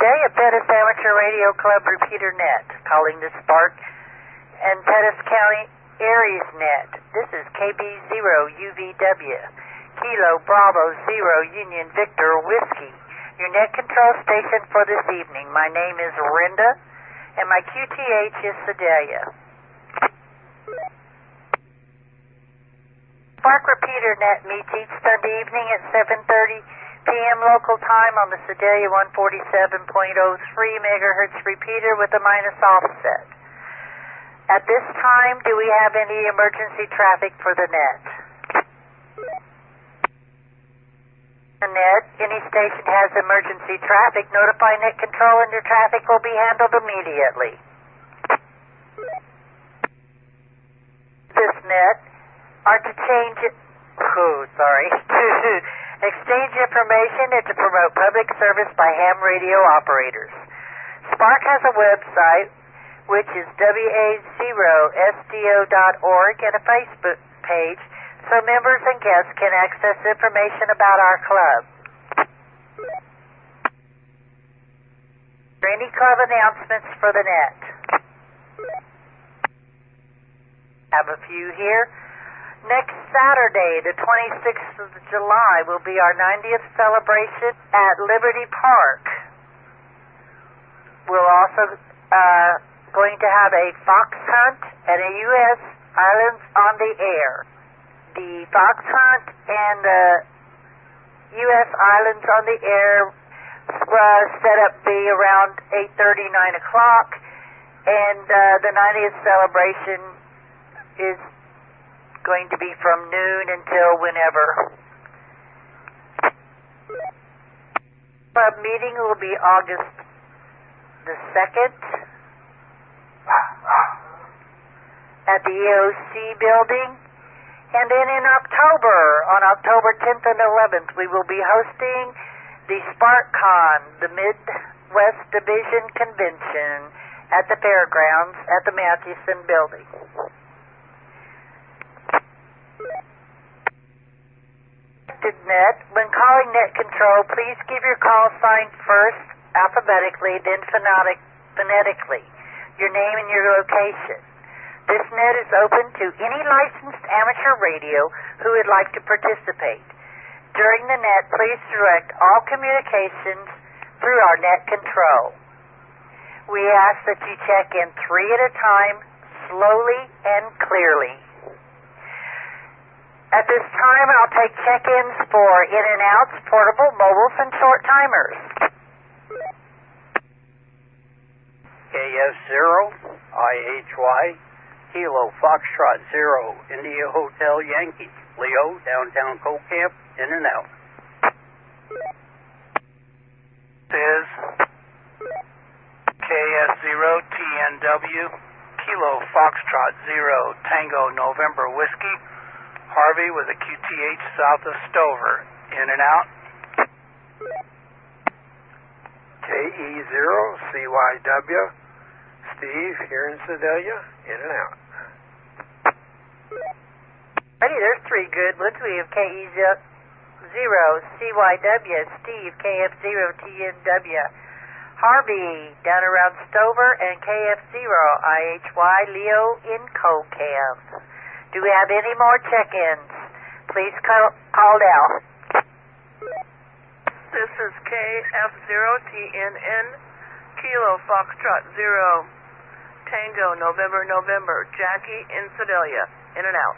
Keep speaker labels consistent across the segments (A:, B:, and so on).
A: Sedalia Pettis Amateur Radio Club Repeater Net, calling the Spark and Pettis County Aries Net. This is KB0UVW, Kilo Bravo 0 Union Victor Whiskey, your net control station for this evening. My name is Rinda, and my QTH is Sedalia. Spark Repeater Net meets each Sunday evening at 7:30 p.m. local time on the Sedalia 147.03 megahertz repeater with a minus offset. At this time, do we have any emergency traffic for the net? The net, any station has emergency traffic, notify net control and your traffic will be handled immediately. This net are to change it, to exchange information and to promote public service by ham radio operators. Spark has a website, which is wa0sdo.org, and a Facebook page, so members and guests can access information about our club. Any club announcements for the net? Have a few here. Next Saturday, the 26th of July, will be our 90th celebration at Liberty Park. We're also going to have a fox hunt and a U.S. Islands on the Air. The fox hunt and the U.S. Islands on the Air set up be around 8:30, 9 o'clock, and the 90th celebration is going to be from noon until whenever. Club meeting will be August the 2nd at the EOC building. And then in October, on October 10th and 11th, we will be hosting the SparkCon, the Midwest Division Convention at the fairgrounds at the Mathewson building. Net. When calling net control, please give your call sign first alphabetically, then phonetically, your name and your location. This net is open to any licensed amateur radio who would like to participate. During the net, please direct all communications through our net control. We ask that you check in 3 at a time, slowly and clearly. At this time, I'll take check-ins for in and outs, portable, mobiles, and short timers.
B: KS0, IHY, Kilo Foxtrot 0, India Hotel Yankee, Leo, downtown Coal Camp, in and out.
C: This is KS0, TNW, Kilo Foxtrot 0, Tango November Whiskey, Harvey with a QTH south of Stover, in and out.
D: KE0, CYW, Steve here in Sedalia, in and out.
A: Hey, there's 3 good ones. We have KE0, CYW, Steve, KF0, TNW, Harvey down around Stover, and KF0, IHY, Leo in CoCam. Do we have any more check-ins? Please call now.
E: This is KF0TNN, Kilo Foxtrot 0, Tango November, Jackie in Sedalia, in and out.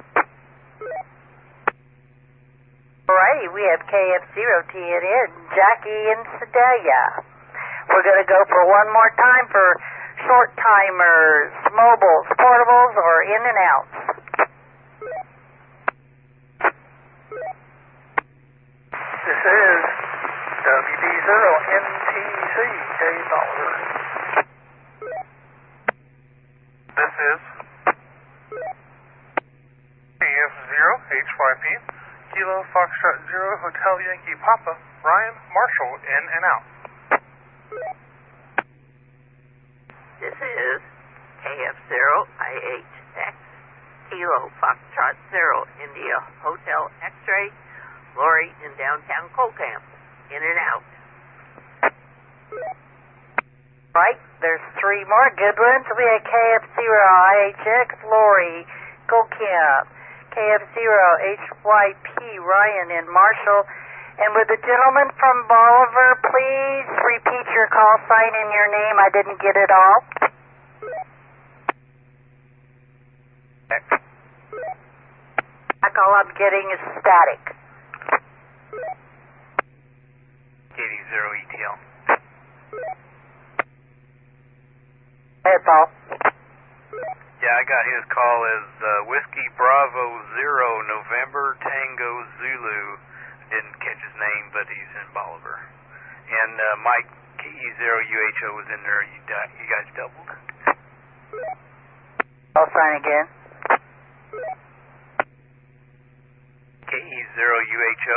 A: Alrighty, we have KF0TNN, Jackie in Sedalia. We're going to go for one more time for short timers, mobiles, portables, or in and outs.
C: This is WD0NTC, K-Dollar. This is KF0HYP, Kilo Foxtrot 0, Hotel Yankee Papa, Ryan Marshall, in and out.
E: This is KF0IHX, Kilo Foxtrot 0, India Hotel X-Ray, Lori in downtown Coal Camp, in and out.
A: Right, there's 3 more good ones. We had KF0 IHX, Lori, Golkamp, KF0 HYP, Ryan, and Marshall. And would the gentleman from Bolivar please repeat your call sign and your name? I didn't get it all. All I'm getting is static.
C: KD0ETL.
A: Hey, Paul.
C: Yeah, I got his call as Whiskey Bravo 0 November Tango Zulu. Didn't catch his name, but he's in Bolivar. And Mike KE0UHO was in there. You guys doubled.
A: I'll sign again.
C: KE0UHO.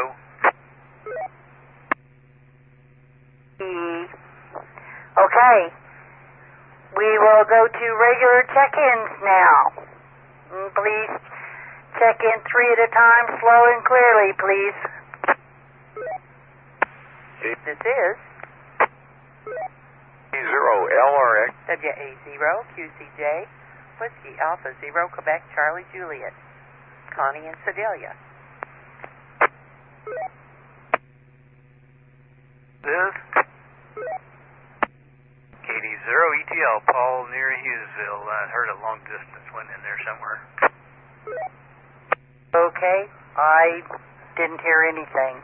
A: Okay. We will go to regular check-ins now. Please check in 3 at a time, slow and clearly, please.
E: This is
D: E0LRX.
E: WA0 QCJ, Whiskey Alpha 0, Quebec, Charlie Juliet, Connie and Sedalia.
C: This KD0ETL, Paul near Hughesville. I heard a long distance went in there somewhere.
A: Okay, I didn't hear anything.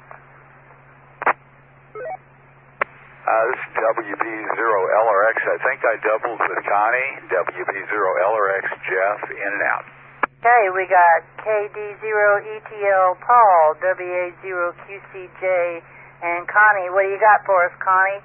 D: This is WB0LRX. I think I doubled with Connie. WB0LRX, Jeff, in and out.
A: Okay, we got KD0ETL, Paul, WA0QCJ, and Connie. What do you got for us, Connie?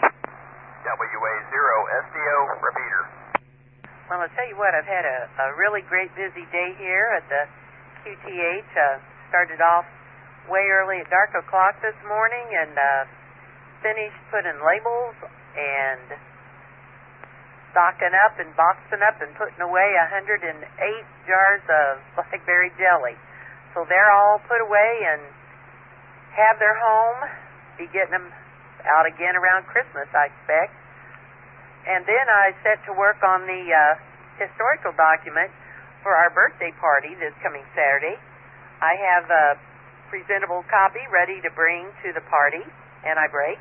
F: WA0SDO, repeater.
E: Well, I'll tell you what, I've had a really great busy day here at the QTH. Started off way early at dark o'clock this morning and finished putting labels and stocking up and boxing up and putting away 108 jars of blackberry jelly. So they're all put away and have their home. Be getting them out again around Christmas, I expect. And then I set to work on the historical document for our birthday party this coming Saturday. I have a presentable copy ready to bring to the party, and I break.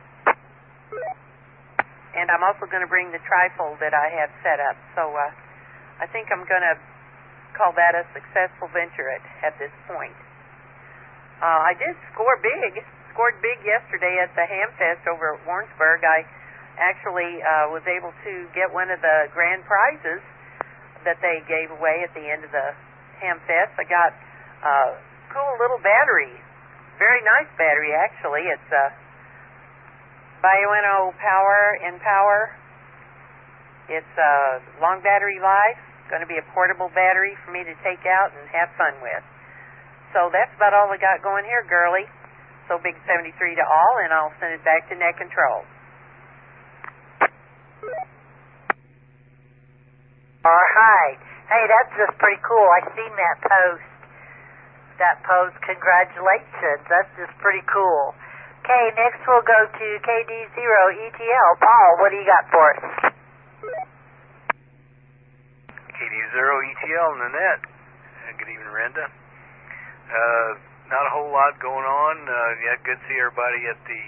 E: And I'm also going to bring the trifold that I have set up. So I think I'm going to call that a successful venture at this point. I did scored big yesterday at the Hamfest over at Warrensburg. I actually was able to get one of the grand prizes that they gave away at the end of the Hamfest. I got a cool little battery, very nice battery actually. It's Bioenno Power. It's long battery life. Going to be a portable battery for me to take out and have fun with. So that's about all I got going here, girlie. So big 73 to all, and I'll send it back to net control.
A: All right. Hey, that's just pretty cool. I seen that post. Congratulations. That's just pretty cool. Okay, next we'll go to KD0ETL. Paul, what do you got for us?
C: KD0ETL, Nanette. Good evening, Renda. Not a whole lot going on. Yeah, good to see everybody at the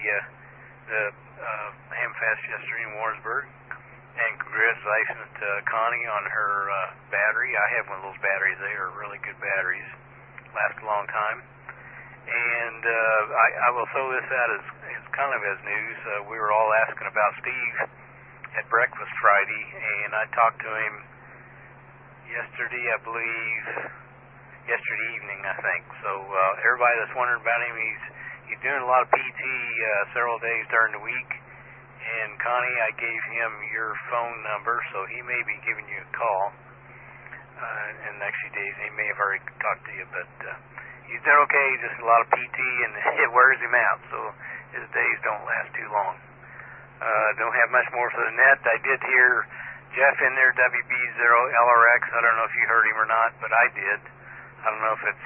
C: Hamfest yesterday in Warrensburg. And congratulations to Connie on her battery. I have one of those batteries. They are really good batteries. Last a long time. And I will throw this out as kind of as news. We were all asking about Steve at breakfast Friday, and I talked to him yesterday, I believe, yesterday evening, I think. So everybody that's wondering about him, he's doing a lot of PT several days during the week. And Connie, I gave him your phone number, so he may be giving you a call in the next few days. He may have already talked to you, but he's doing okay. Just a lot of PT, and it wears him out, so his days don't last too long. Don't have much more for the net. I did hear Jeff in there, WB0LRX. I don't know if you heard him or not, but I did. I don't know if it's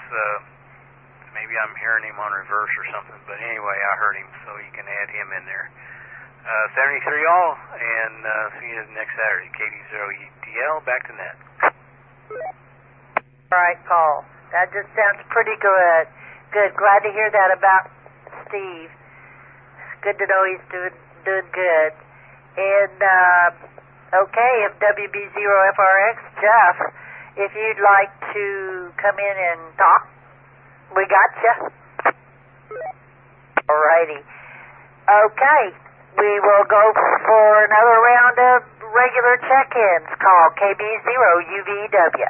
C: maybe I'm hearing him on reverse or something, but anyway, I heard him, so you can add him in there. 73 all, and see you next Saturday. KD0UTL, back to net.
A: All right, Paul. That just sounds pretty good. Good. Glad to hear that about Steve. It's good to know he's doing good. And, okay, if WB0FRX, Jeff, if you'd like to come in and talk, we got you. All righty. Okay, we will go for another round of regular check-ins. Call KB0UVW.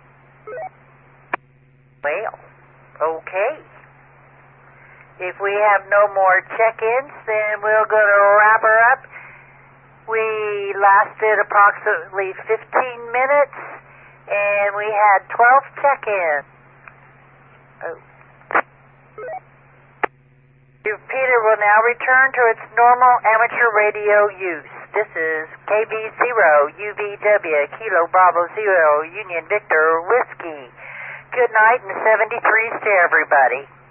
A: Well, okay. If we have no more check-ins, then we're going to wrap her up. We lasted approximately 15 minutes, and we had 12 check-ins. Oh. Repeater will now return to its normal amateur radio use. This is KB0UVW, Kilo Bravo Zero, Union Victor Whiskey. Good night and 73s to everybody.